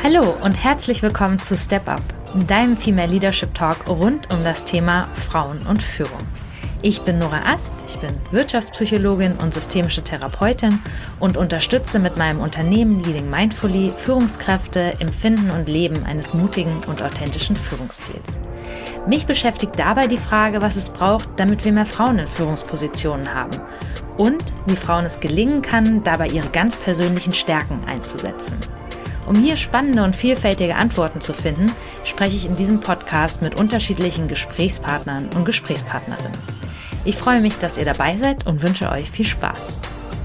Hallo und herzlich willkommen zu Step Up, deinem Female Leadership Talk rund um das Thema Frauen und Führung. Ich bin Nora Ast, ich bin Wirtschaftspsychologin und systemische Therapeutin und unterstütze mit meinem Unternehmen Leading Mindfully Führungskräfte im Finden und Leben eines mutigen und authentischen Führungsstils. Mich beschäftigt dabei die Frage, was es braucht, damit wir mehr Frauen in Führungspositionen haben und wie Frauen es gelingen kann, dabei ihre ganz persönlichen Stärken einzusetzen. Um hier spannende und vielfältige Antworten zu finden, spreche ich in diesem Podcast mit unterschiedlichen Gesprächspartnern und Gesprächspartnerinnen. Ich freue mich, dass ihr dabei seid und wünsche euch viel Spaß.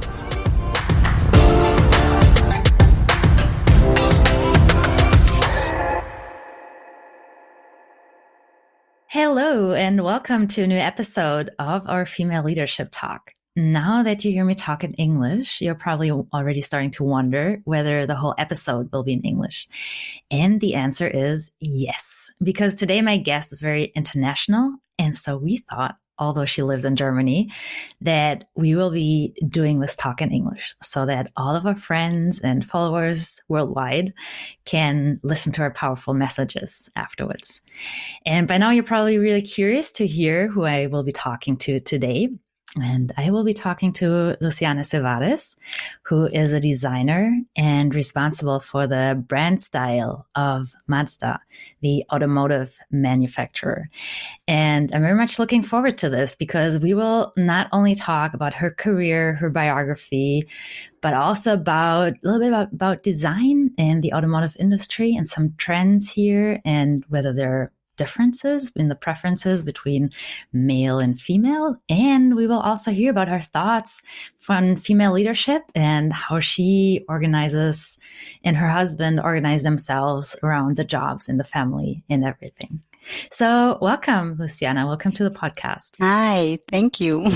Hello and welcome to a new episode of our Female Leadership Talk. Now that you hear me talk in English, you're probably already starting to wonder whether the whole episode will be in English. And the answer is yes, because today my guest is very international. And so we thought, although she lives in Germany, that we will be doing this talk in English so that all of our friends and followers worldwide can listen to our powerful messages afterwards. And by now, you're probably really curious to hear who I will be talking to today. And I will be talking to Luciana Cevares, who is a designer and responsible for the brand style of Mazda, the automotive manufacturer. And I'm very much looking forward to this because we will not only talk about her career, her biography, but also a little bit about design and the automotive industry and some trends here and whether they're differences in the preferences between male and female. And we will also hear about her thoughts on female leadership and how she organizes and her husband organize themselves around the jobs and the family and everything. So welcome, Luciana. Welcome to the podcast. Hi, thank you.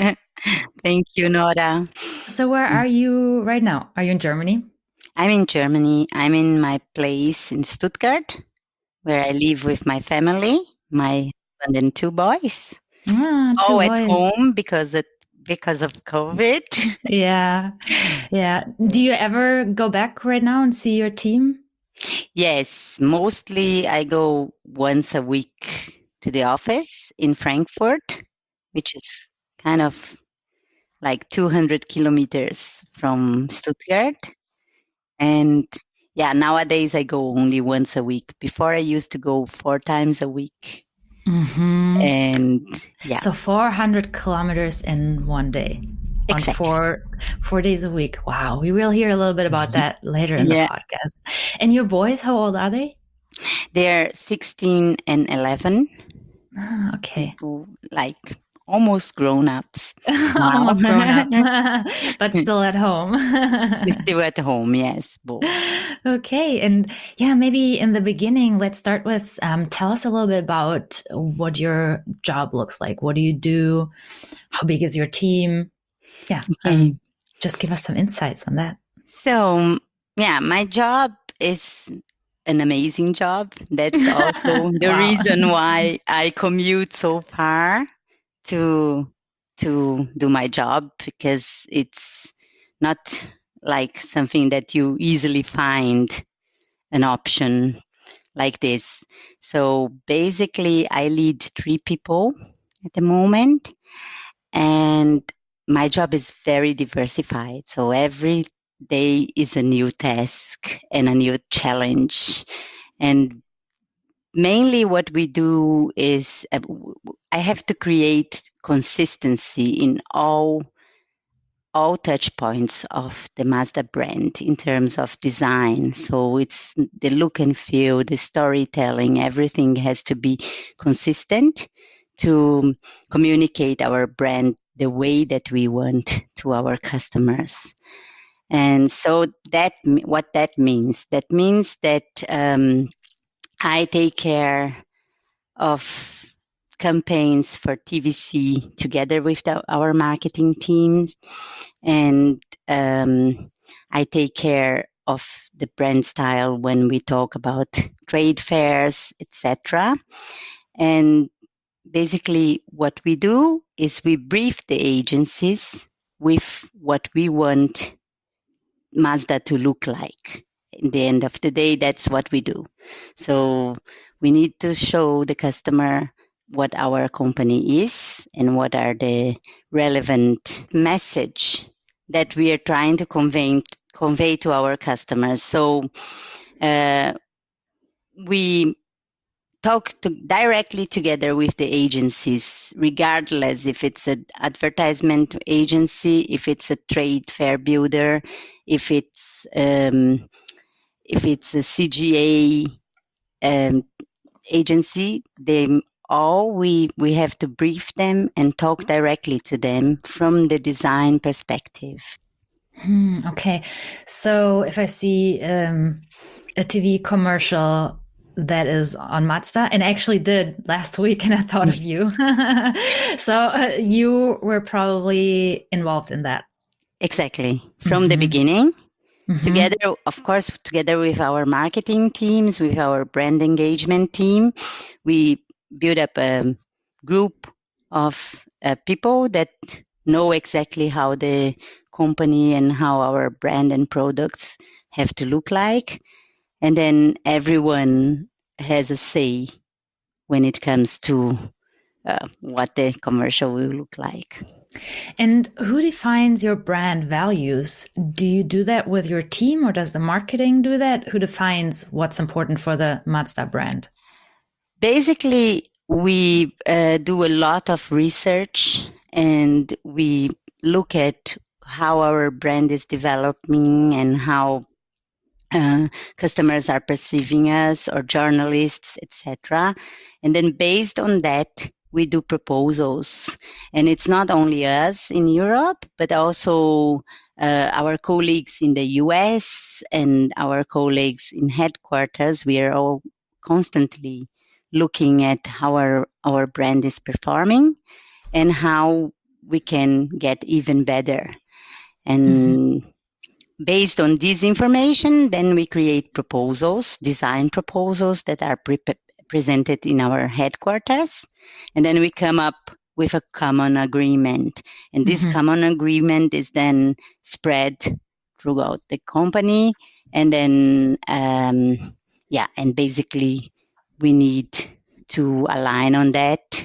Thank you, Nora. So where are you right now? Are you in Germany? I'm in Germany. I'm in my place in Stuttgart, where I live with my family, my husband and two boys. At home because of COVID. Yeah. Do you ever go back right now and see your team? Yes, mostly I go once a week to the office in Frankfurt, which is kind of like 200 kilometers from Stuttgart. And yeah, nowadays I go only once a week. Before I used to go 4 times a week. Mm-hmm. And yeah. So 400 kilometers in one day. Exactly. On 4 days a week. Wow. We will hear a little bit about that later in the podcast. And your boys, how old are they? They're 16 and 11. Okay. Like almost grown-ups. Almost grown-ups, but still at home. Still at home, yes. Both. Okay. And yeah, maybe in the beginning, let's start with, tell us a little bit about what your job looks like. What do you do? How big is your team? Yeah. Okay. Just give us some insights on that. So, yeah, my job is an amazing job. That's also the reason why I commute so far to do my job, because it's not like something that you easily find an option like this. So basically I lead 3 people at the moment, and my job is very diversified. So every day is a new task and a new challenge. And mainly what we do is I have to create consistency in all touch points of the Mazda brand in terms of design. So it's the look and feel, the storytelling, everything has to be consistent to communicate our brand the way that we want to our customers. And so what that means that I take care of campaigns for TVC together with our marketing teams, and I take care of the brand style when we talk about trade fairs, etc. And basically what we do is we brief the agencies with what we want Mazda to look like. in the end of the day, that's what we do. So we need to show the customer what our company is and what are the relevant message that we are trying to convey to our customers. So we talk directly together with the agencies, regardless if it's an advertisement agency, if it's a trade fair builder, if it's a CGA agency. We have to brief them and talk directly to them from the design perspective. Okay, so if I see a TV commercial that is on Mazda, and I actually did last week, and I thought of you. So you were probably involved in that. Exactly. From the beginning, together, of course, together with our marketing teams, with our brand engagement team, we build up a group of people that know exactly how the company and how our brand and products have to look like. And then everyone has a say when it comes to what the commercial will look like. And who defines your brand values? Do you do that with your team, or does the marketing do that? Who defines what's important for the Mazda brand? Basically, we do a lot of research and we look at how our brand is developing and how customers are perceiving us, or journalists, etc. And then based on that, we do proposals. And it's not only us in Europe, but also our colleagues in the US and our colleagues in headquarters. We are all constantly looking at how our brand is performing and how we can get even better. And based on this information, then we create proposals, design proposals that are presented in our headquarters. And then we come up with a common agreement. And this common agreement is then spread throughout the company. And then, and basically we need to align on that.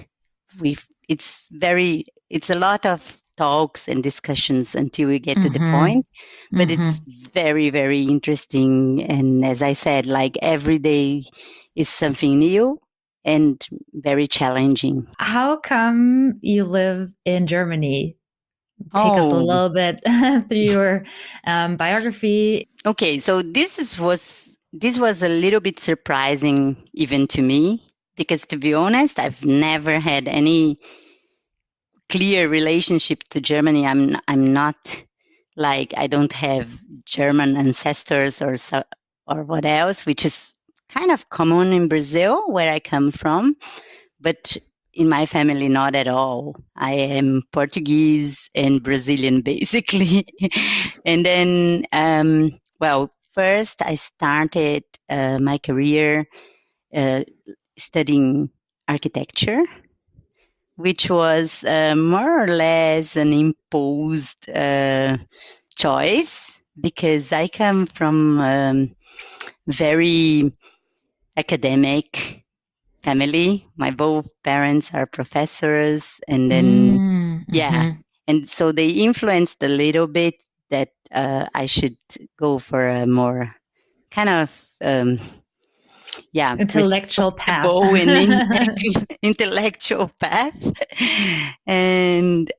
It's a lot of talks and discussions until we get to the point, but it's very, very interesting. And as I said, like every day is something new and very challenging. How come you live in Germany? Take us a little bit through your biography. Okay, so this was a little bit surprising even to me, because to be honest, I've never had any clear relationship to Germany. I'm not like, I don't have German ancestors or what else, which is kind of common in Brazil, where I come from, but in my family, not at all. I am Portuguese and Brazilian, basically. And then, first I started my career studying architecture, which was more or less an imposed choice, because I come from very academic family. My both parents are professors, and then and so they influenced a little bit that I should go for a more kind of intellectual path. Intellectual path. And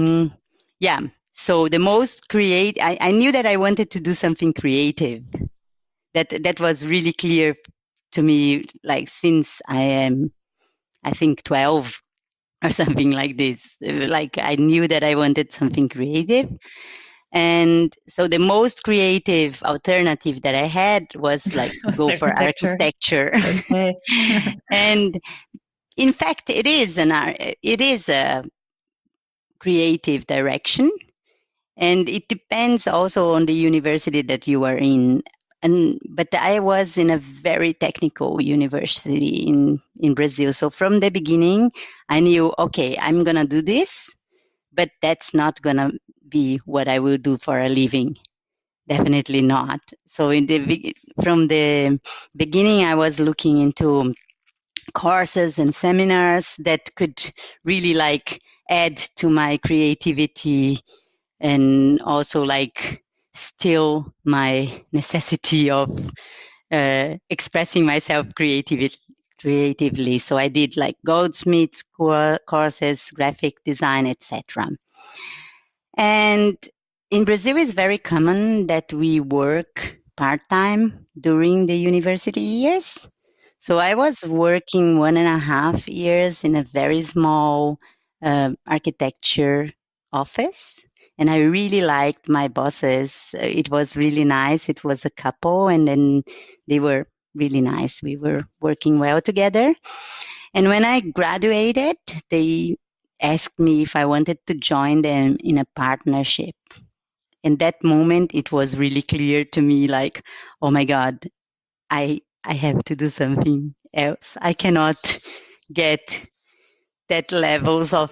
so the most I knew that I wanted to do something creative. That was really clear to me, like since I am, I think, 12 or something like this. Like I knew that I wanted something creative. And so the most creative alternative that I had was like to go for architecture. Okay. And in fact, it is a creative direction, and it depends also on the university that you are in. But I was in a very technical university in Brazil. So from the beginning, I knew, okay, I'm going to do this, but that's not going to be what I will do for a living. definitely not. So from the beginning, I was looking into courses and seminars that could really like add to my creativity and also like still my necessity of expressing myself creatively. So I did like Goldsmiths courses, graphic design, etc. And in Brazil, it's very common that we work part-time during the university years. So I was working 1.5 years in a very small architecture office. And I really liked my bosses. It was really nice. It was a couple, and then they were really nice. We were working well together. And when I graduated, they asked me if I wanted to join them in a partnership. In that moment, it was really clear to me, like, oh my God, I have to do something else. I cannot get that levels of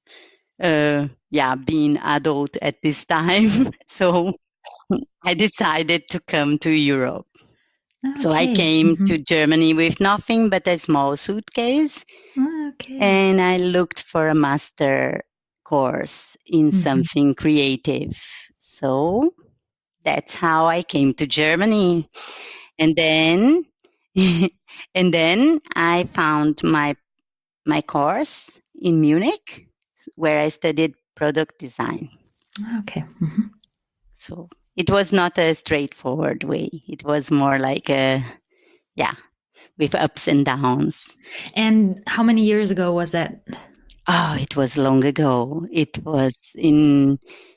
being adult at this time. So I decided to come to Europe. So I Okay. came to Germany with nothing but a small suitcase. Okay. And I looked for a master course in something creative. So that's how I came to Germany. And then and then I found my course in Munich where I studied product design. Okay. So it was not a straightforward way. It was more like with ups and downs. And how many years ago was that? Oh, it was long ago. It was in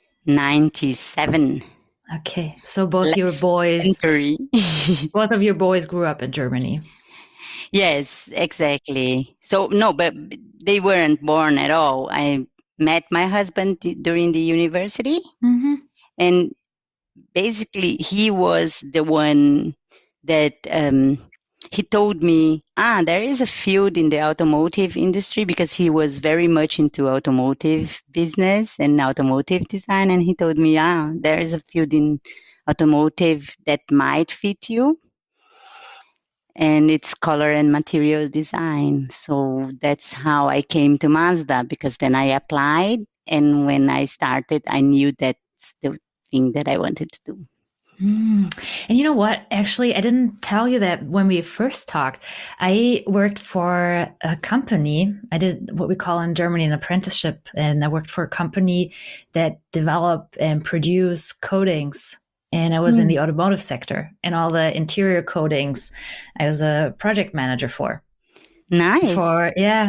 97. Okay. So both your Last boys, century. both of your boys grew up in Germany. Yes, exactly. So no, but they weren't born at all. I met my husband during the university, and basically he was the one that he told me, there is a field in the automotive industry, because he was very much into automotive business and automotive design. And he told me, there is a field in automotive that might fit you. And it's color and materials design. So that's how I came to Mazda, because then I applied. And when I started, I knew that's the thing that I wanted to do. And you know what? Actually, I didn't tell you that when we first talked. I worked for a company. I did what we call in Germany an apprenticeship, and I worked for a company that develop and produce coatings. And I was in the automotive sector, and all the interior coatings I was a project manager for. Nice. For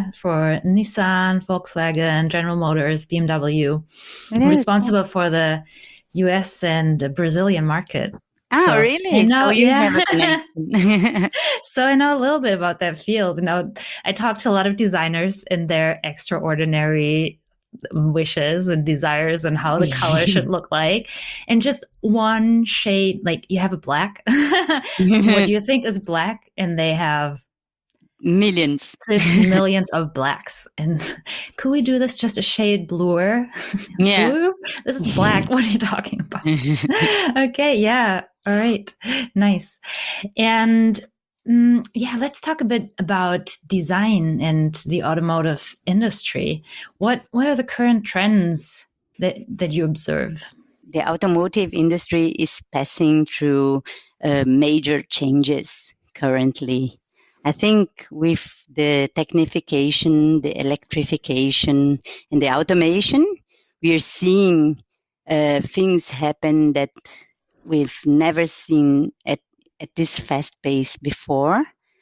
Nissan, Volkswagen, General Motors, BMW. I'm responsible for the US and Brazilian market. Oh, really? So you have a connection. So I know a little bit about that field. I talked to a lot of designers and their extraordinary wishes and desires and how the color should look like. And just one shade, like you have a black. What do you think is black? And they have millions of blacks. And could we do this just a shade bluer? Yeah. Blue? This is black. What are you talking about? Okay. Yeah. All right. Nice. And let's talk a bit about design and the automotive industry. What are the current trends that you observe? The automotive industry is passing through major changes currently. I think with the technification, the electrification, and the automation, we are seeing things happen that we've never seen at this fast pace before.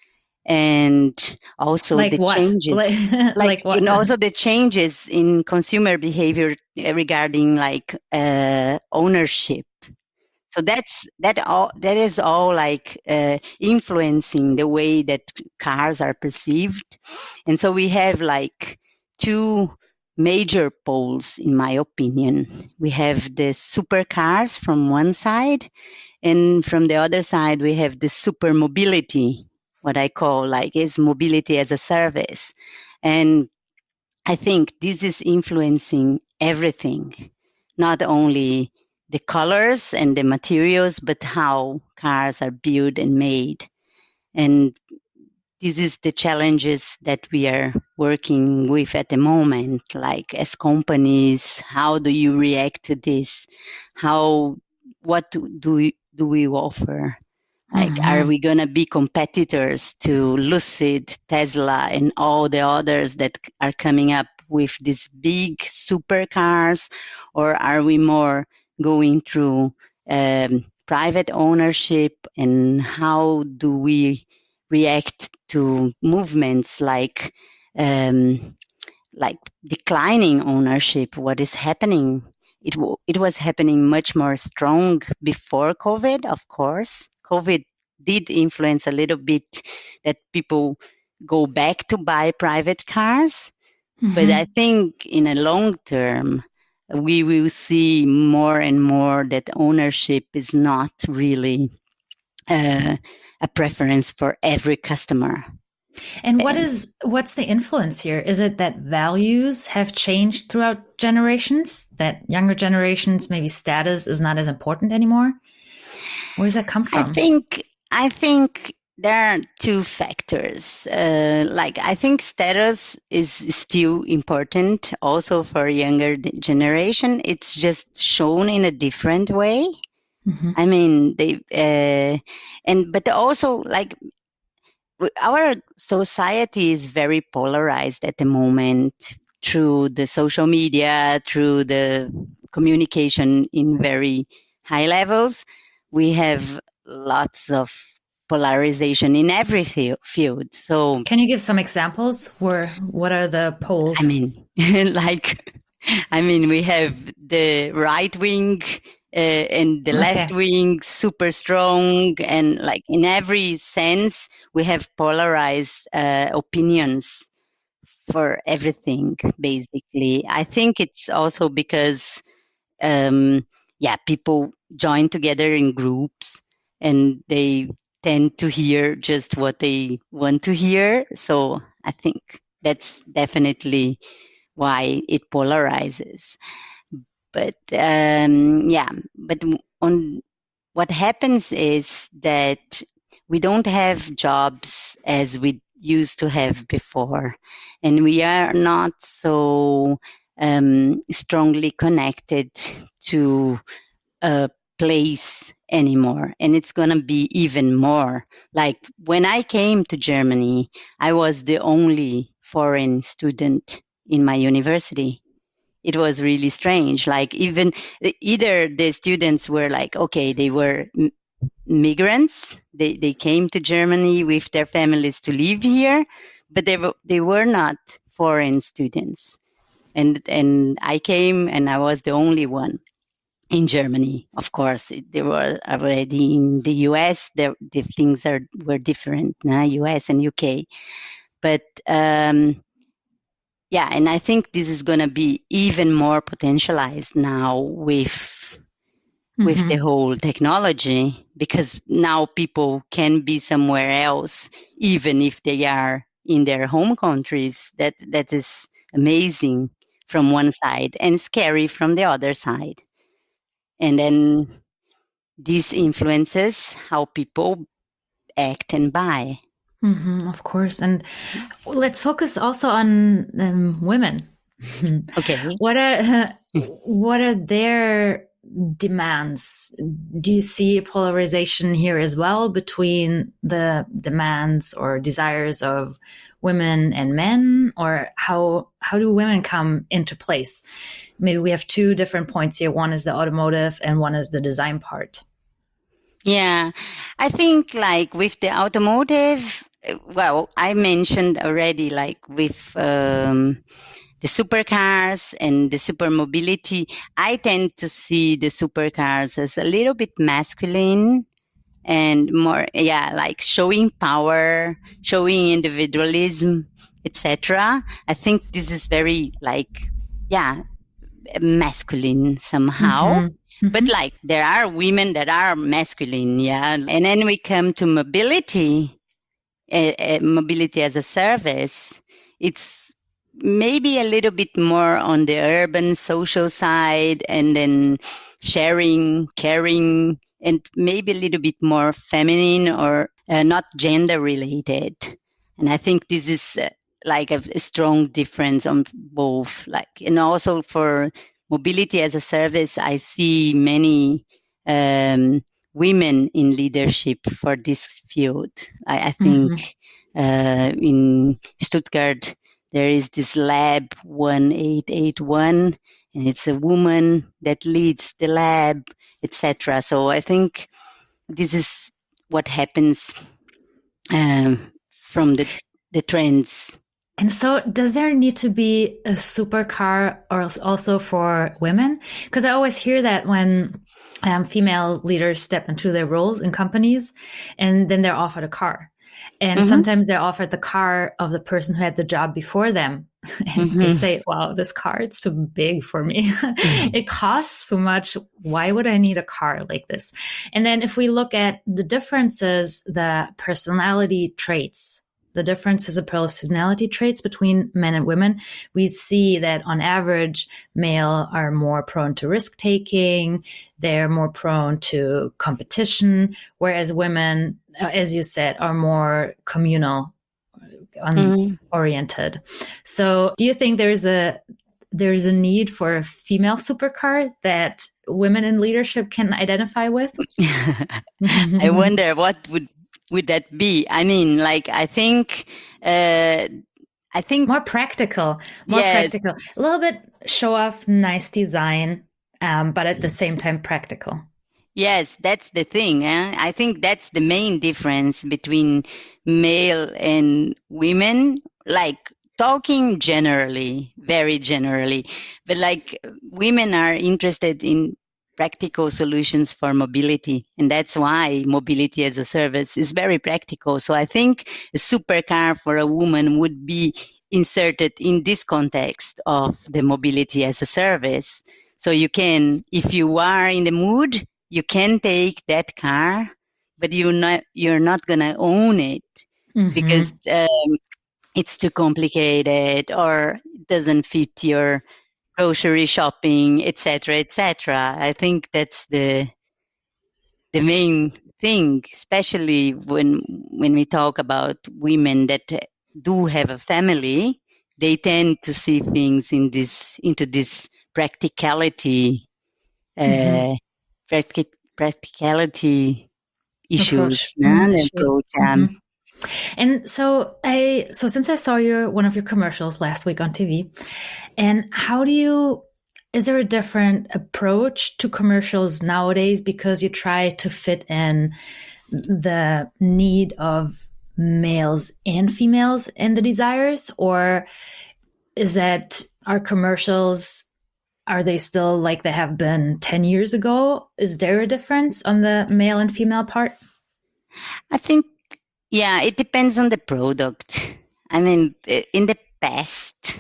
And also like the what? changes, like what? And also the changes in consumer behavior regarding like ownership. So that is all like influencing the way that cars are perceived. And so we have like two major poles, in my opinion. We have the supercars from one side, and from the other side we have the super mobility, what I call like is mobility as a service. And I think this is influencing everything, not only the colors and the materials, but how cars are built and made. And this is the challenges that we are working with at the moment, like as companies, how do you react to this? What do we offer? Like, are we going to be competitors to Lucid, Tesla, and all the others that are coming up with these big supercars? Or are we more going through private ownership? And how do we react to movements like declining ownership? What is happening? It was happening much more strong before COVID, of course. COVID did influence a little bit that people go back to buy private cars. But I think in a long term, we will see more and more that ownership is not really a preference for every customer. And what's the influence here? Is it that values have changed throughout generations? That younger generations, maybe status is not as important anymore? Where does that come from? I think there are two factors. I think status is still important also for younger generation. It's just shown in a different way. I mean, but also our society is very polarized at the moment through the social media, through the communication in very high levels. We have lots of polarization in every field. So, can you give some examples? What are the poles? I mean, we have the right wing and the left wing super strong, and in every sense we have polarized opinions for everything, basically. I think it's also because people join together in groups and they tend to hear just what they want to hear. So I think that's definitely why it polarizes. But what happens is that we don't have jobs as we used to have before, and we are not so strongly connected to a place anymore. And it's going to be even more. Like when I came to Germany, I was the only foreign student in my university. It was really strange. Either the students were they were migrants. They came to Germany with their families to live here, but they were not foreign students. And I came and I was the only one in Germany. Of course, they were already in the US. The things were different now, US and UK. But and I think this is going to be even more potentialized now with the whole technology, because now people can be somewhere else, even if they are in their home countries. That is amazing from one side and scary from the other side. And then this influences how people act and buy. Of course. And let's focus also on women. Okay. What are their demands? Do you see polarization here as well between the demands or desires of women and men? Or how do women come into place? Maybe we have two different points here. One is the automotive and one is the design part. Yeah, I think with the automotive, well, I mentioned already with the supercars and the super mobility, I tend to see the supercars as a little bit masculine and more, showing power, showing individualism, etc. I think this is very masculine somehow. But there are women that are masculine, and then we come to mobility, mobility as a service. It's maybe a little bit more on the urban social side, and then sharing, caring, and maybe a little bit more feminine or not gender related. And I think this is like a strong difference on both. Like, and also for mobility as a service, I see many women in leadership for this field. I think in Stuttgart, there is this lab 1881, and it's a woman that leads the lab, etc. So I think this is what happens from the trends. And so, does there need to be a supercar or also for women? Because I always hear that when female leaders step into their roles in companies, and then they're offered a car. And sometimes they're offered the car of the person who had the job before them. And they say, wow, this car, it's too big for me. It costs so much. Why would I need a car like this? And then if we look at the differences, the personality traits, the differences of personality traits between men and women, we see that on average, male are more prone to risk taking. They're more prone to competition, whereas women, as you said, are more communal oriented. So do you think there's a need for a female supercar that women in leadership can identify with? I wonder what would that be? I mean, like, I think more practical, yes. practical, a little bit show off, nice design, but at the same time practical. Yes, that's the thing. I think that's the main difference between male and women. Like, talking generally, very generally, but like, women are interested in practical solutions for mobility, and that's why mobility as a service is very practical. So I think a supercar for a woman would be inserted in this context of the mobility as a service. So you can, if you are in the mood, you can take that car, but you're not gonna own it because it's too complicated or it doesn't fit your grocery shopping, etc., etc. I think that's the main thing, especially when we talk about women that do have a family. They tend to see things into this practicality, practicality issues. Approach. And so since I saw one of your commercials last week on TV, and is there a different approach to commercials nowadays because you try to fit in the need of males and females and the desires, or is that our commercials, are they still like they have been 10 years ago? Is there a difference on the male and female part? I think, yeah, it depends on the product. I mean, in the past,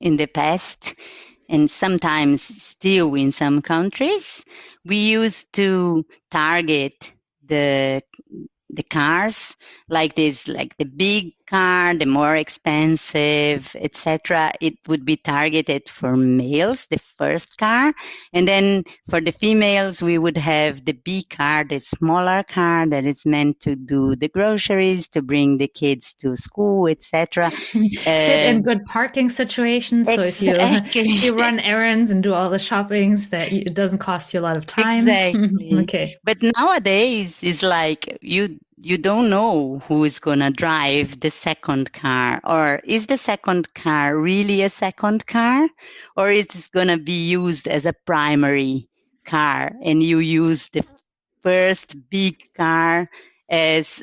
and sometimes still in some countries, we used to target the cars like this, like the big car, the more expensive, etc. It would be targeted for males, the first car, and then for the females we would have the B car, the smaller car that is meant to do the groceries, to bring the kids to school, etc. Fit in good parking situations. Exactly. So if you run errands and do all the shoppings, that it doesn't cost you a lot of time. Exactly. Okay. But nowadays it's like you don't know who is going to drive the second car, or is the second car really a second car, or it's going to be used as a primary car, and you use the first big car as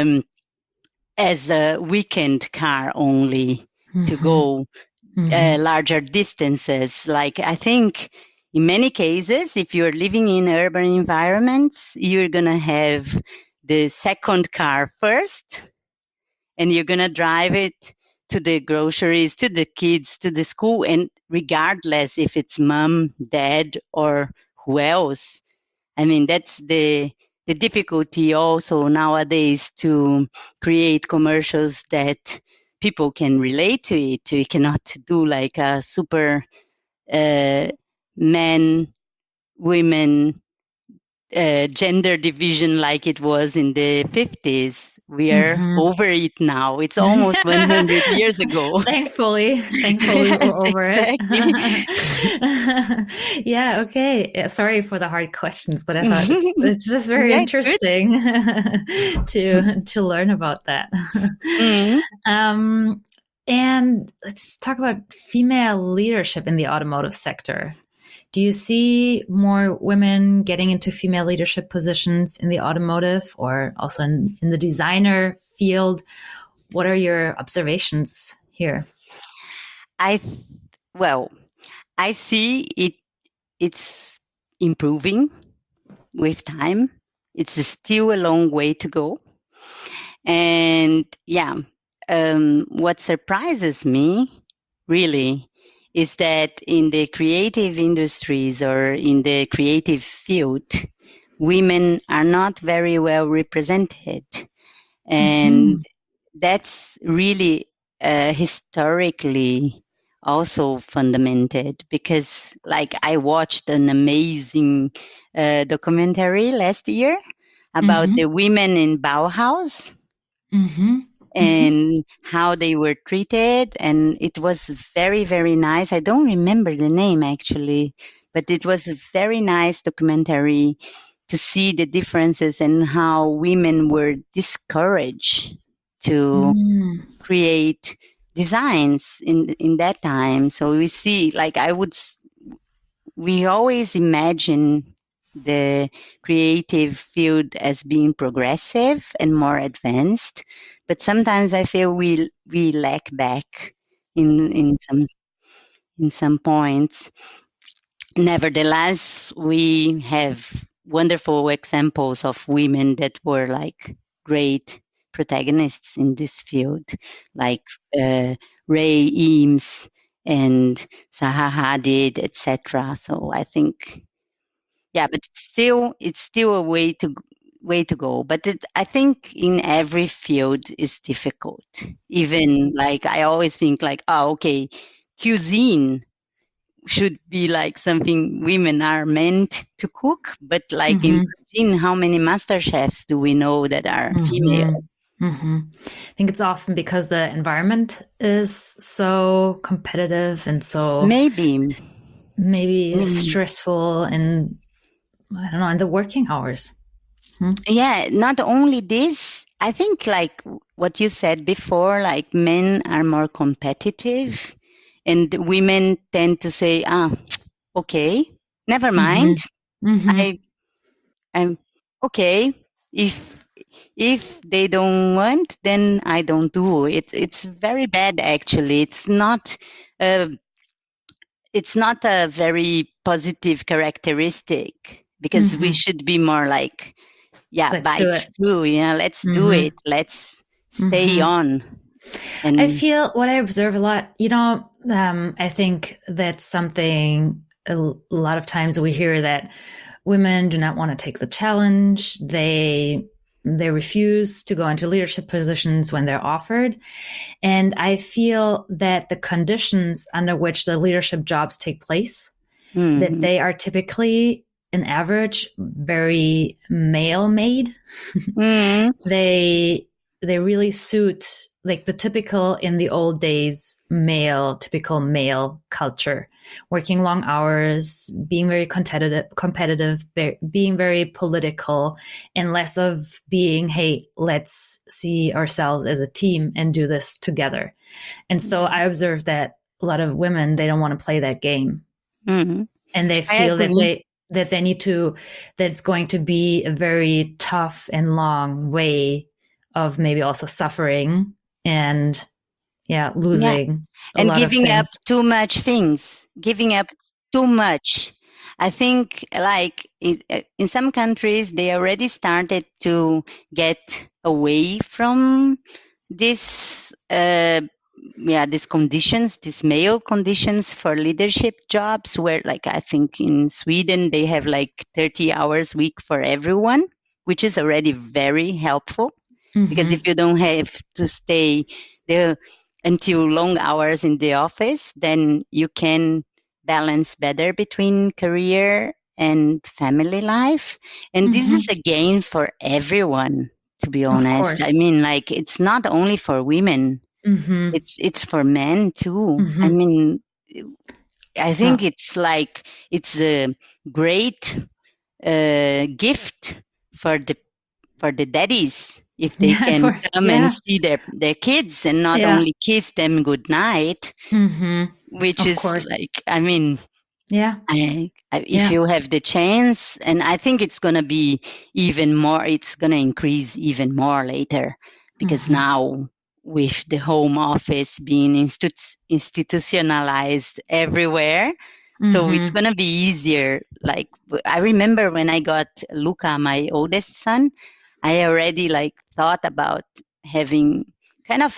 a weekend car only to go larger distances. Like, I think in many cases, if you're living in urban environments, you're going to have the second car first, and you're going to drive it to the groceries, to the kids, to the school, and regardless if it's mom, dad, or who else. I mean, that's the difficulty also nowadays to create commercials that people can relate to it. You cannot do like a super men, women, gender division like it was in the 50s. We are over it now. It's almost 100 years ago. Thankfully, Yes, we're over exactly. it. Yeah, okay. Yeah, sorry for the hard questions, but I thought it's just very Yeah, interesting to learn about that. And let's talk about female leadership in the automotive sector. Do you see more women getting into female leadership positions in the automotive or also in the designer field? What are your observations here? I see it's improving with time. It's still a long way to go. And what surprises me really is that in the creative industries or in the creative field, women are not very well represented. And that's really historically also fundamented, because like I watched an amazing documentary last year about the women in Bauhaus and how they were treated. And it was very, very nice. I don't remember the name actually, but it was a very nice documentary to see the differences and how women were discouraged to create designs in that time. So we see, like we always imagine the creative field as being progressive and more advanced, but sometimes I feel we lack back in some points. Nevertheless, we have wonderful examples of women that were like great protagonists in this field, like Ray Eames and Zaha Hadid, etc. So I think, but it's still a way to go. But I think in every field is difficult. Even like I always think like, okay, cuisine should be like something women are meant to cook, but like in cuisine, how many master chefs do we know that are female? I think it's often because the environment is so competitive and so maybe stressful, and I don't know, in the working hours. Yeah, not only this, I think like what you said before, like men are more competitive and women tend to say, okay, never mind. I'm okay. If they don't want, then I don't do it. It's very bad actually. It's not a very positive characteristic, because we should be more like, bite through, let's do it. Let's stay on. And I feel what I observe a lot, I think that's something a lot of times we hear, that women do not want to take the challenge. They refuse to go into leadership positions when they're offered. And I feel that the conditions under which the leadership jobs take place, that they are typically, an average, very male-made. They really suit like the typical, in the old days, typical male culture, working long hours, being very competitive, being very political, and less of being, hey, let's see ourselves as a team and do this together. And so I observed that a lot of women, they don't want to play that game. And they feel that they need to, that it's going to be a very tough and long way of maybe also suffering and losing and giving up too much things, giving up too much. I think like in some countries, they already started to get away from this, these conditions, these male conditions for leadership jobs, where like I think in Sweden, they have like 30 hours a week for everyone, which is already very helpful. Because if you don't have to stay there, until long hours in the office, then you can balance better between career and family life. And this is a gain for everyone, to be Of honest. course. I mean, like, it's not only for women, it's for men too. I mean, I think it's like, it's a great gift for the daddies, if they can come and see their kids and not only kiss them goodnight, which Of is course. like, I mean, Yeah. if you have the chance, and I think it's going to be even more, it's going to increase even more later, because now with the home office being institutionalized everywhere, so it's going to be easier. Like, I remember when I got Luca, my oldest son, I already like thought about having kind of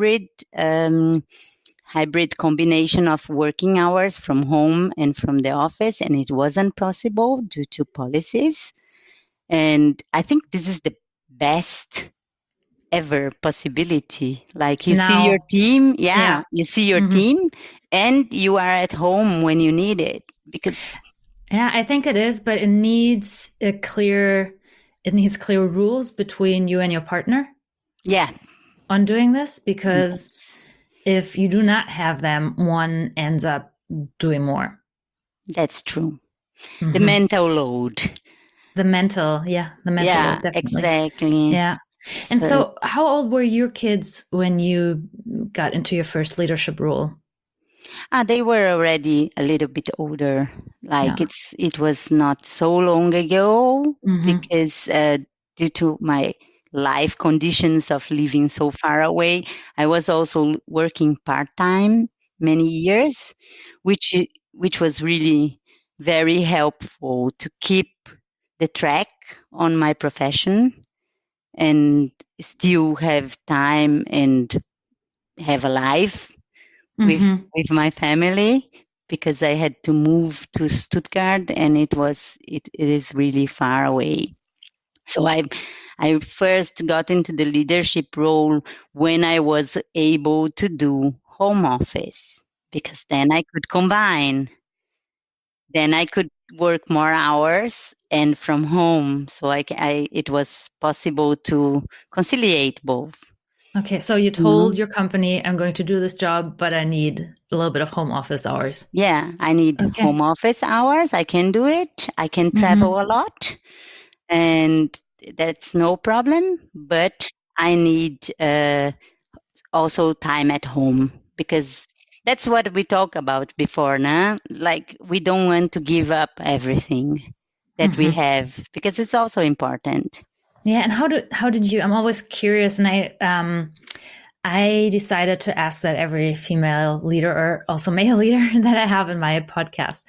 hybrid combination of working hours from home and from the office, and it wasn't possible due to policies. And I think this is the best ever possibility. Like, you see your Now, team, you see your team, and you are at home when you need it. Because I think it is, but it needs clear rules between you and your partner. Yeah. On doing this, because if you do not have them, one ends up doing more. That's true. The mental load. The mental load, definitely. Exactly. Yeah. And so how old were your kids when you got into your first leadership role? They were already a little bit older. Like, it was not so long ago, because due to my life conditions of living so far away, I was also working part-time many years, which was really very helpful to keep the track on my profession and still have time and have a life with my family, because I had to move to Stuttgart, and it is really far away. So I first got into the leadership role when I was able to do home office, because then I could combine. Then I could work more hours and from home. So it was possible to conciliate both. Okay, so you told your company, I'm going to do this job, but I need a little bit of home office hours. Yeah, I need home office hours. I can do it. I can travel a lot, and that's no problem. But I need also time at home, because that's what we talked about before, nah? Like, we don't want to give up everything that we have, because it's also important. Yeah, and how did you? I'm always curious, and I decided to ask that every female leader, or also male leader, that I have in my podcast.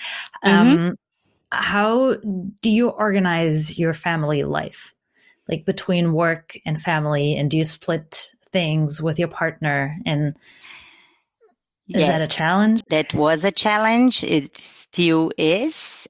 How do you organize your family life, like between work and family, and do you split things with your partner? And is that a challenge? That was a challenge. It still is.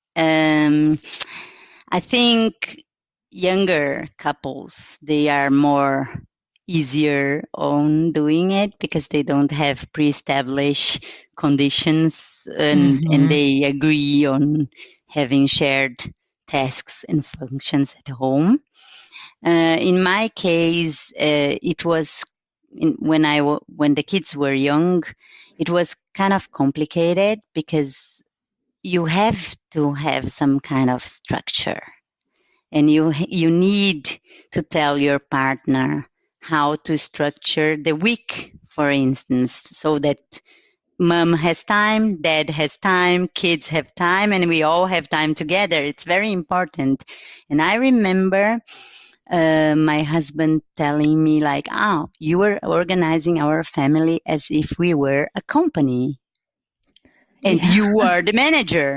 I think younger couples, they are more easier on doing it, because they don't have pre-established conditions, and they agree on having shared tasks and functions at home. In my case, it was when the kids were young, it was kind of complicated, because you have to have some kind of structure, and you need to tell your partner how to structure the week, for instance, so that mom has time, dad has time, kids have time, and we all have time together. It's very important. And I remember my husband telling me, like, "Oh, you were organizing our family as if we were a company, and you are the manager."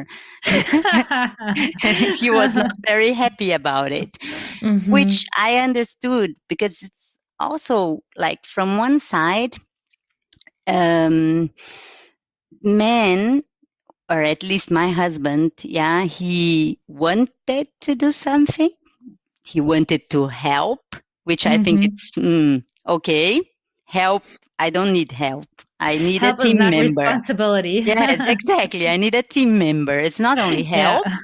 He was not very happy about it, which I understood, because it's also like, from one side, men, or at least my husband, he wanted to do something. He wanted to help, which I think it's okay. help. I don't need help. I need a Help is team not member. responsibility. Yes, exactly. I need a team member. It's not only Yeah. help.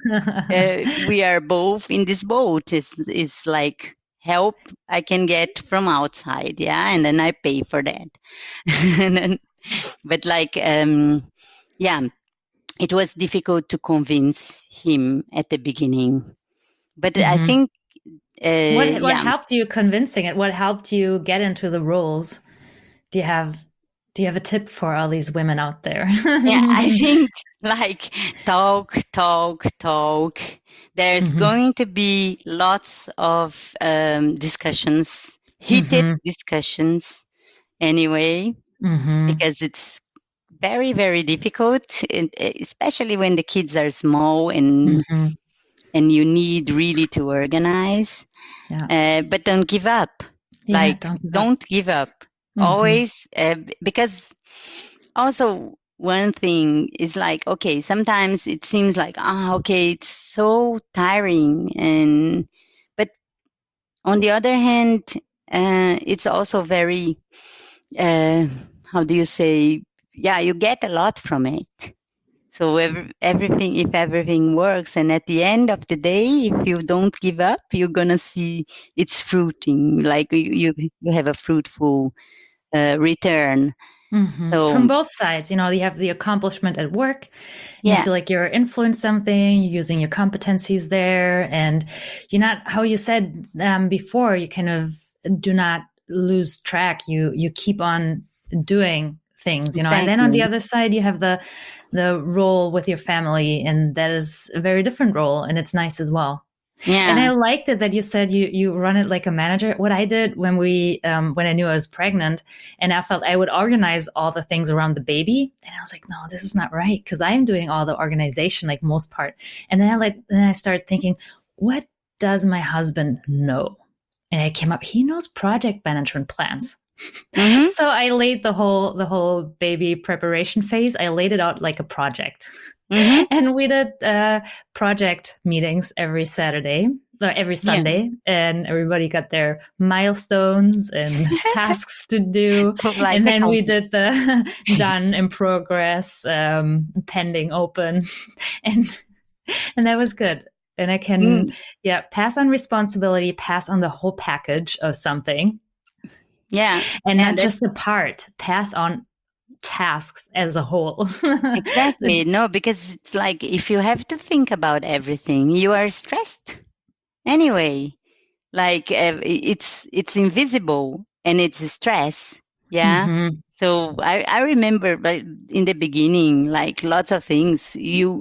We are both in this boat. It's like help I can get from outside, yeah, and then I pay for that. And then, but like, yeah, it was difficult to convince him at the beginning. But I Mhm. think, What yeah, helped you convincing it? What helped you get into the roles? Do you have a tip for all these women out there? yeah, I think like talk, talk, talk. There's Mhm. going to be lots of discussions, heated Mhm. discussions anyway, Mhm. because it's very, very difficult, especially when the kids are small and Mhm. you need really to organize. Yeah. But don't give up. Yeah, Like, don't give up. don't give up. Mhm. Always, because also one thing is like, okay, sometimes it seems like, okay, it's so tiring. But on the other hand, it's also very, uh, how do you say? Yeah, you get a lot from it. So everything, if everything works, and at the end of the day, if you don't give up, you're gonna see it's fruiting. Like you have a fruitful return. From So both sides, you have the accomplishment at work and you yeah, feel like you're influencing something, you're using your competencies there, and you're not, how you said before, you kind of do not lose track. You keep on doing things, and then on the exactly. other side, you have the role with your family, and that is a very different role, and it's nice as well. And I Yeah. liked it that you said you run it like a manager. What I did when I knew I was pregnant, and I felt I would organize all the things around the baby, and I was like, no, this is not right, because I'm doing all the organization, like most part. And then I started thinking, what does my husband know? And I came up, he knows project management plans. Mm-hmm. So I laid the whole baby preparation phase. I laid it out like a project. Mm-hmm. And we did project meetings every Saturday or every Yeah. Sunday, and everybody got their milestones and tasks to do. So like And a then we company. did the done, in progress, pending, open, and that was good. And I can, Mm, pass on responsibility, pass on the whole package of something, yeah. and Yeah. not just a part, pass on tasks as a whole. Exactly. No, because it's like if you have to think about everything, you are stressed anyway. Like it's invisible and it's a stress. Yeah. Mm-hmm. So I remember, but in the beginning, like lots of things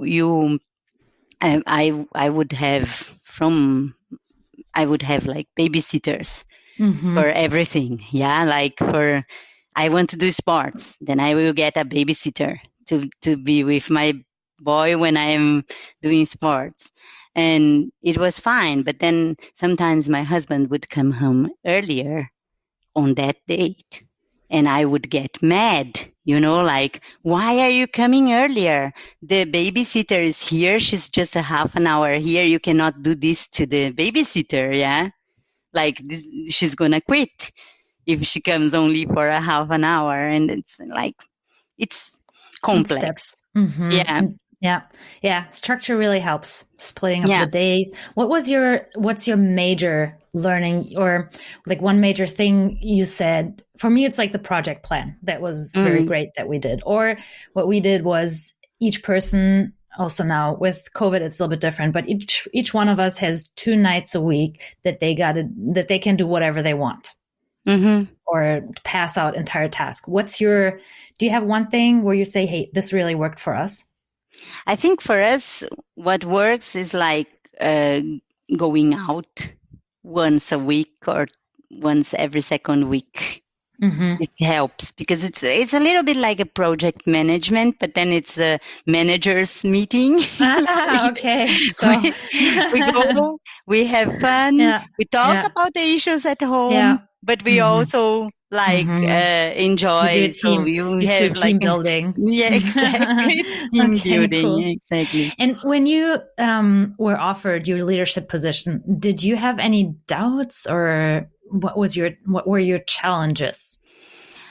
I would have from I would have like babysitters for Mm-hmm. everything. Yeah, like for I want to do sports, then I will get a babysitter to be with my boy when I'm doing sports. And it was fine, but then sometimes my husband would come home earlier on that date and I would get mad, like, why are you coming earlier? The babysitter is here. She's just a half an hour here. You cannot do this to the babysitter. Yeah. Like she's going to quit if she comes only for a half an hour. And it's like, it's In complex. steps. Mm-hmm. Yeah. Yeah. Structure really helps. Splitting up Yeah. the days. What's your major learning, or like one major thing you said? For me, it's like the project plan. That was very Mm. great that we did. Or what we did was each person, also now with COVID, it's a little bit different, but each one of us has 2 nights a week that they can do whatever they want. Mm-hmm. Or pass out entire task. Do you have one thing where you say, hey, this really worked for us? I think for us, what works is like going out once a week or once every second week. Mm-hmm. It helps because it's a little bit like a project management, but then it's a managers meeting. Okay. So, we go, we have fun, yeah, we talk yeah, about the issues at yeah. home, but we Mm-hmm. also like Mm-hmm. You do enjoy. So you you do have like team building. yeah, exactly, team Okay, building, cool. yeah, exactly. And when you were offered your leadership position, did you have any doubts, or what were your challenges?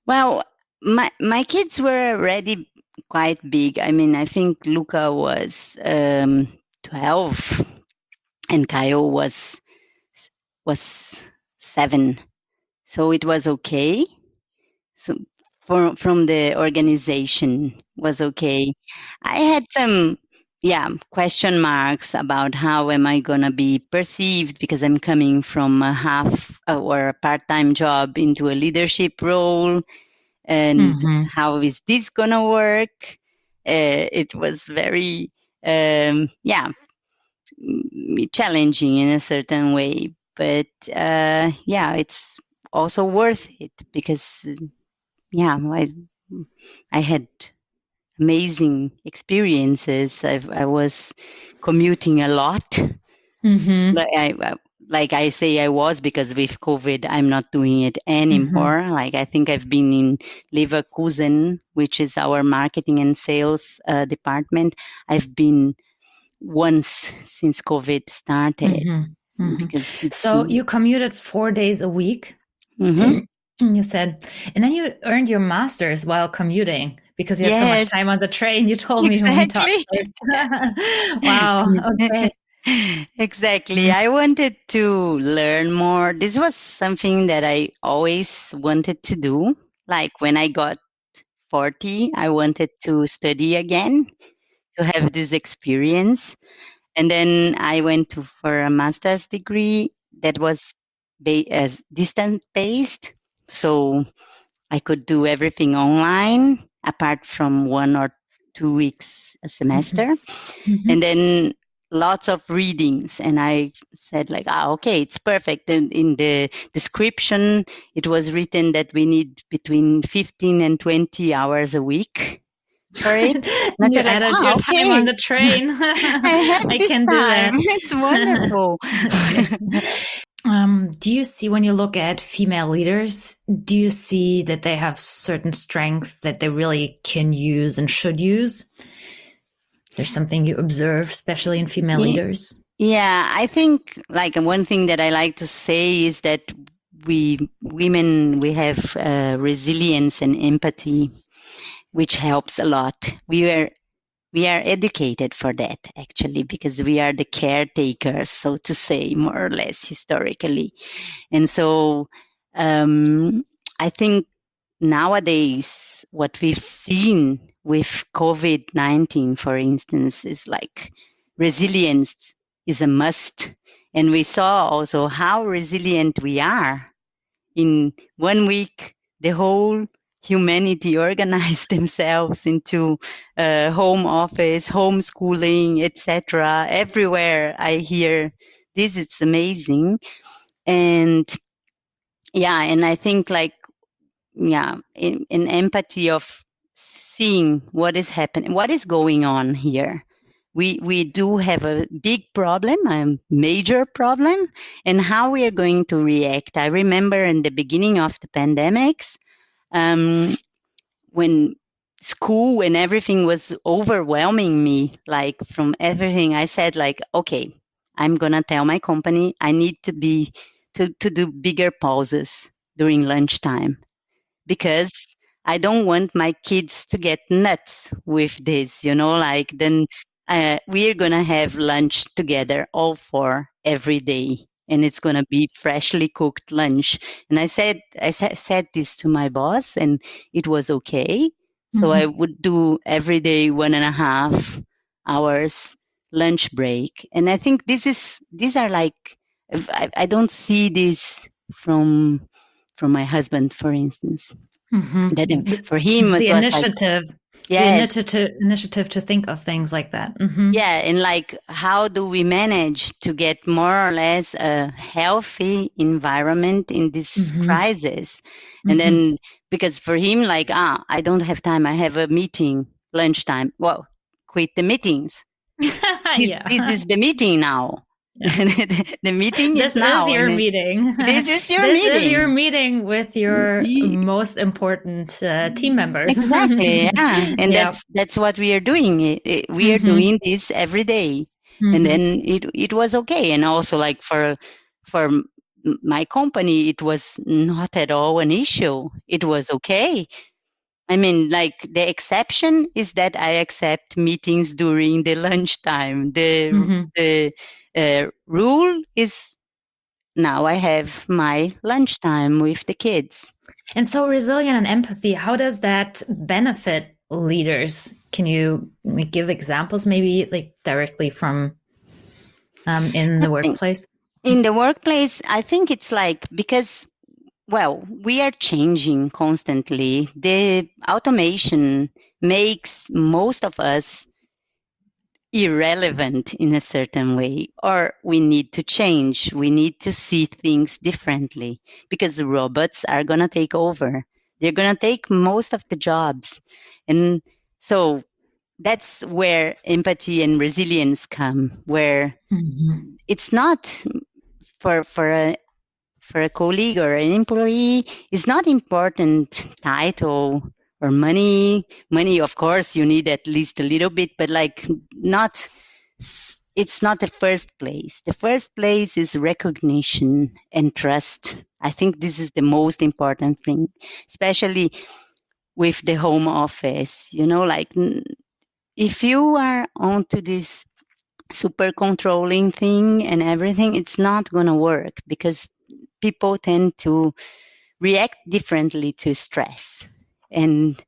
Well, my kids were already quite big. I mean, I think Luca was 12 and Kyle was 7. So it was okay. So from the organization was okay. I had some question marks about how am I going to be perceived because I'm coming from a half or a part-time job into a leadership role, and how is this going to work? It was very challenging in a certain way, but it's also worth it because I had amazing experiences. I was commuting a lot. Like I say, I was, because with COVID, I'm not doing it anymore. Like I think I've been in Leverkusen, which is our marketing and sales department. I've been once since COVID started. Because so you commuted 4 days a week. You said, and then you earned your master's while commuting because you had so much time on the train. You told me when we talked first. Wow. Okay. Exactly. I wanted to learn more. This was something that I always wanted to do. Like when I got 40, I wanted to study again, to have this experience. And then I went for a master's degree that was distance based. So I could do everything online apart from 1 or 2 weeks a semester. And then lots of readings. And I said like, okay, it's perfect. And in the description, it was written that we need between 15 and 20 hours a week for it. And you added your time on the train. I can do that. It's wonderful. Do you see, when you look at female leaders, do you see that they have certain strengths that they really can use and should use? There's something you observe, especially in female leaders? Yeah, I think like one thing that I like to say is that we women, we have resilience and empathy, which helps a lot. We are educated for that, actually, because we are the caretakers, so to say, more or less historically. And so I think nowadays what we've seen with COVID-19, for instance, is like resilience is a must. And we saw also how resilient we are. In 1 week, the whole humanity organized themselves into home office, homeschooling, etc. Everywhere I hear this, it's amazing. And and I think like, in empathy of seeing what is happening, what is going on here. We do have a big problem, a major problem, and how we are going to react. I remember in the beginning of the pandemics, when everything was overwhelming me, like from everything, I said like, okay, I'm going to tell my company I need to do bigger pauses during lunchtime, because I don't want my kids to get nuts with this, like then we're going to have lunch together, all four, every day. And it's going to be freshly cooked lunch. And I said this to my boss, and it was okay. So I would do every day 1.5 hours lunch break. And I think these are like, I don't see this from my husband, for instance. That for him the initiative. Like, the initiative to think of things like that. Yeah, and like, how do we manage to get more or less a healthy environment in this crisis? And then, because for him, like, I don't have time. I have a meeting lunchtime. Well, quit the meetings. This is the meeting now. Yeah. The meeting is now. This is your meeting. This is your meeting. This is your meeting with your most important team members. Exactly. Yeah. And that's what we are doing. We are doing this every day. And then it was okay. And also like for my company, it was not at all an issue. It was okay. I mean, like the exception is that I accept meetings during the lunchtime. The rule is now I have my lunchtime with the kids. And so resilience and empathy, how does that benefit leaders? Can you give examples maybe like directly from in the workplace? In the workplace, I think it's like because, well, we are changing constantly. The automation makes most of us irrelevant in a certain way, or we need to change. We need to see things differently because robots are going to take over. They're going to take most of the jobs. And so that's where empathy and resilience come, where it's not for a colleague or an employee, it's not important title or money. Money, of course, you need at least a little bit, but like not, it's not the first place. The first place is recognition and trust. I think this is the most important thing, especially with the home office. You know, like if you are onto this super controlling thing and everything, it's not going to work because people tend to react differently to stress. And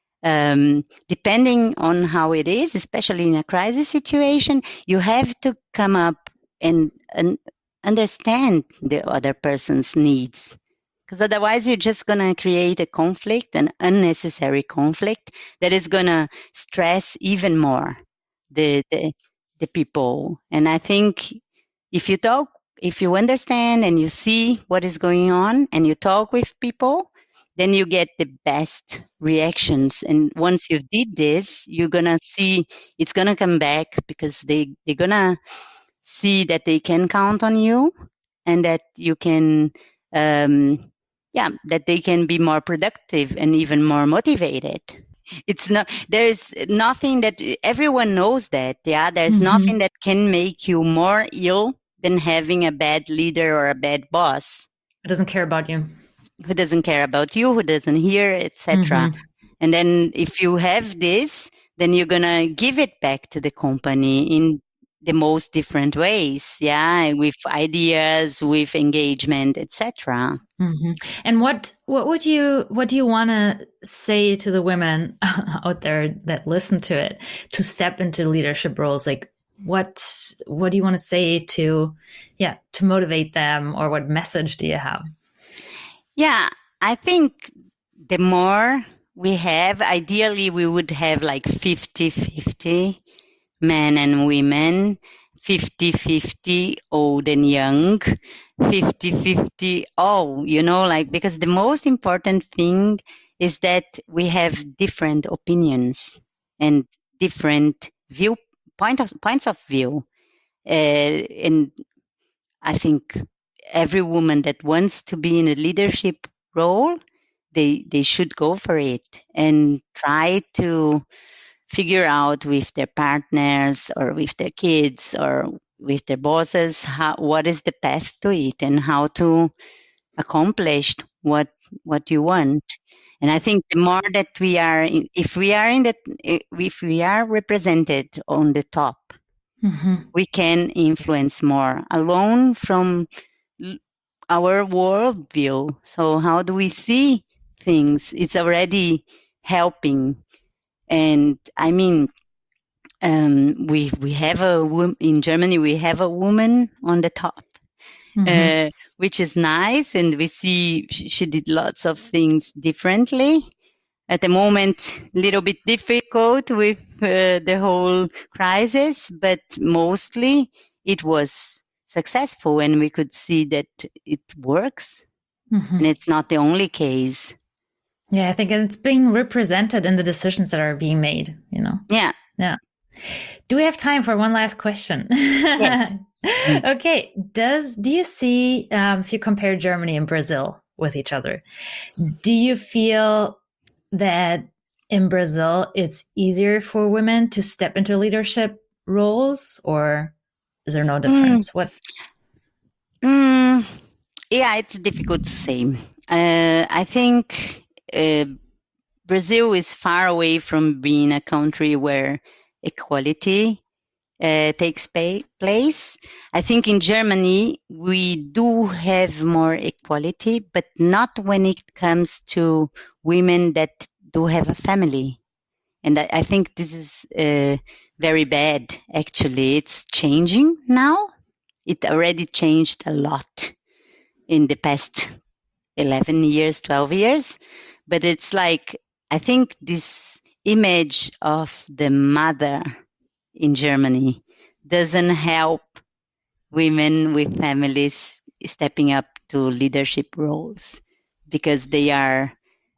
depending on how it is, especially in a crisis situation, you have to come up and understand the other person's needs. Because otherwise, you're just going to create a conflict, an unnecessary conflict that is going to stress even more the people. And I think if you talk, if you understand and you see what is going on and you talk with people, then you get the best reactions. And once you did this, you're going to see it's going to come back because they're going to see that they can count on you and that you can, that they can be more productive and even more motivated. It's not, there's nothing that everyone knows that. Yeah, there's nothing that can make you more ill than having a bad leader or a bad boss. Who doesn't care about you. Who doesn't care about you, who doesn't hear, etc. And then if you have this, then you're going to give it back to the company in the most different ways, yeah, with ideas, with engagement, etc. And what do you want to say to the women out there that listen to it to step into leadership roles? Like what do you want to say to motivate them, or what message do you have? Yeah, I think the more we have, ideally we would have like 50-50 men and women, 50-50 old and young, 50-50 all, you know, like, because the most important thing is that we have different opinions and different points of view. And I think every woman that wants to be in a leadership role, they should go for it and try to figure out with their partners or with their kids or with their bosses what is the path to it and how to accomplish what you want. And I think the more that if we are represented on the top, we can influence more alone from our worldview. So how do we see things? It's already helping. And I mean, we have in Germany, we have a woman on the top, which is nice. And we see she did lots of things differently. At the moment, a little bit difficult with the whole crisis, but mostly it was successful and we could see that it works. And it's not the only case. Yeah, I think it's being represented in the decisions that are being made, you know? Yeah. Yeah. Do we have time for one last question? Yes. Okay. Do you see, if you compare Germany and Brazil with each other, do you feel that in Brazil it's easier for women to step into leadership roles, or is there no difference? Yeah, it's difficult to say. I think Brazil is far away from being a country where equality takes place. I think in Germany we do have more equality, but not when it comes to women that do have a family. And I think this is very bad, actually. It's changing now. It already changed a lot in the past 11 years, 12 years. But it's like, I think this image of the mother in Germany doesn't help women with families stepping up to leadership roles because they are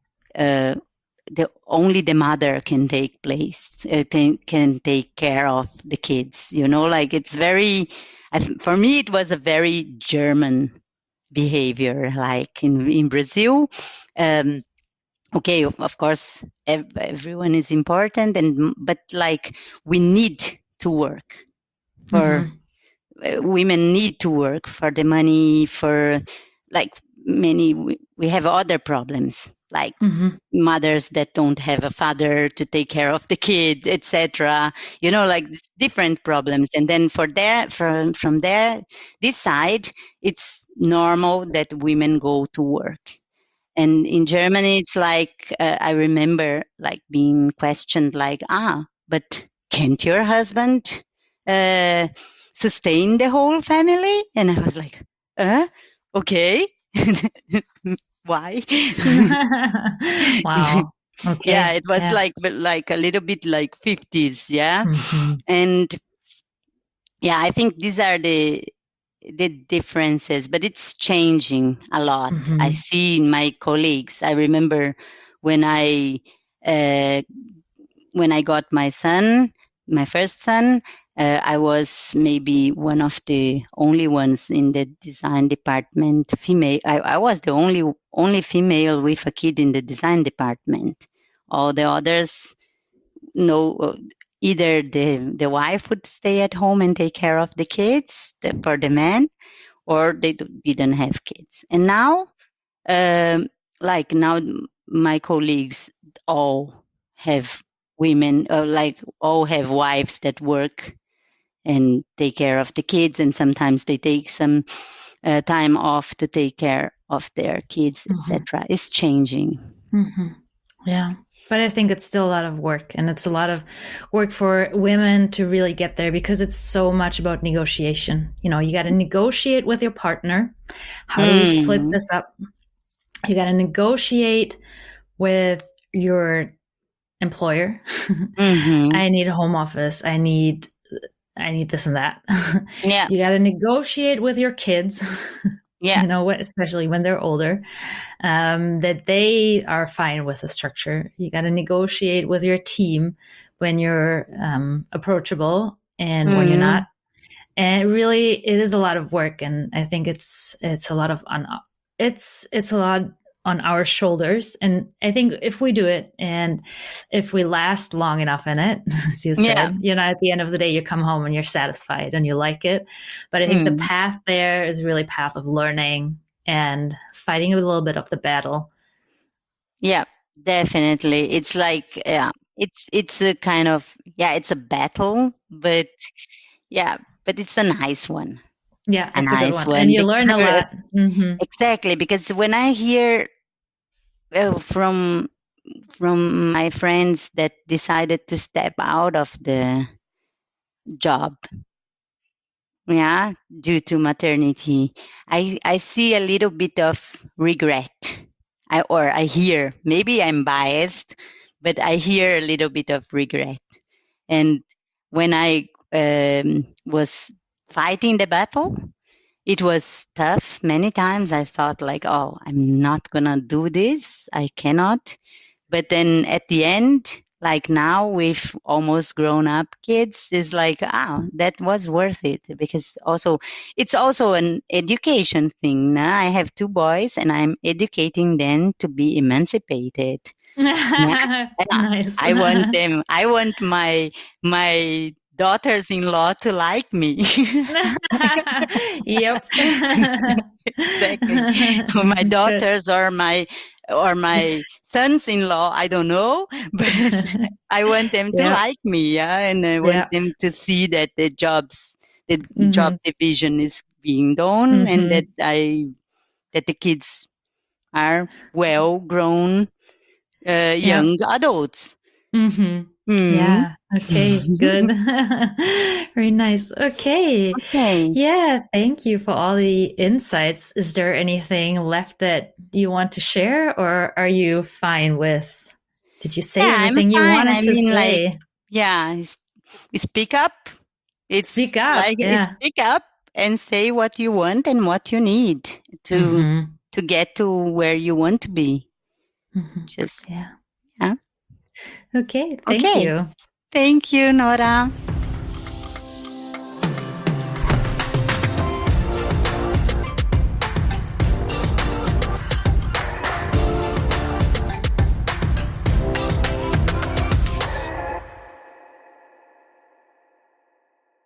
only the mother can take place, can take care of the kids. Like it's very, for me, it was a very German behavior. Like in Brazil, okay, of course, everyone is important, but like we need to work for. Women need to work for the money, for like we have other problems like mothers that don't have a father to take care of the kid, etc. Like different problems. And then from there, this side, it's normal that women go to work. And in Germany, it's like I remember like being questioned, like, but can't your husband sustain the whole family? And I was like, okay, why? Wow. Okay. Yeah, it was like a little bit like 50s, yeah. And yeah, I think these are the differences, but it's changing a lot. I see in my colleagues. I remember when I got my son, my first son. I was maybe one of the only ones in the design department, female. I was the only female with a kid in the design department. All the others, no, either the wife would stay at home and take care of the kids for the man, or they didn't have kids. And now, like now, my colleagues all have women, like all have wives that work and take care of the kids, and sometimes they take some time off to take care of their kids, etc. It's changing. Yeah. But I think it's still a lot of work, and it's a lot of work for women to really get there because it's so much about negotiation. You got to negotiate with your partner. How do we split this up? You got to negotiate with your employer. I need a home office. I need this and that. Yeah. You got to negotiate with your kids. Yeah. Especially when they're older, that they are fine with the structure. You got to negotiate with your team when you're approachable and when you're not. And really, it is a lot of work, and I think it's a lot of it's a lot on our shoulders. And I think if we do it, and if we last long enough in it, as you said, at the end of the day, you come home and you're satisfied and you like it. But I think the path there is really a path of learning and fighting a little bit of the battle. Yeah, definitely. It's like, it's a kind of, it's a battle, but it's a nice one. Yeah, it's a good one. And you learn a lot. Exactly, because when I hear from my friends that decided to step out of the job, due to maternity, I see a little bit of regret. I hear, maybe I'm biased, but I hear a little bit of regret. And when I was fighting the battle, it was tough. Many times I thought like, oh, I'm not going to do this. I cannot. But then at the end, like now with almost grown up kids, is like, that was worth it, because it's also an education thing. Now I have 2 boys and I'm educating them to be emancipated. Nice. I want my daughters-in-law to like me. Yep. Exactly. My daughters or my sons-in-law, I don't know, but I want them to Yeah. like me, and I want them to see that the job division is being done, and that the kids are well-grown young adults. Yeah. Okay. Good. Very nice. Okay. Yeah. Thank you for all the insights. Is there anything left that you want to share, or are you fine with? Did you say everything you wanted to say? Speak up. Speak up. Speak up and say what you want and what you need to get to where you want to be. Okay. Thank you. Thank you, Nora.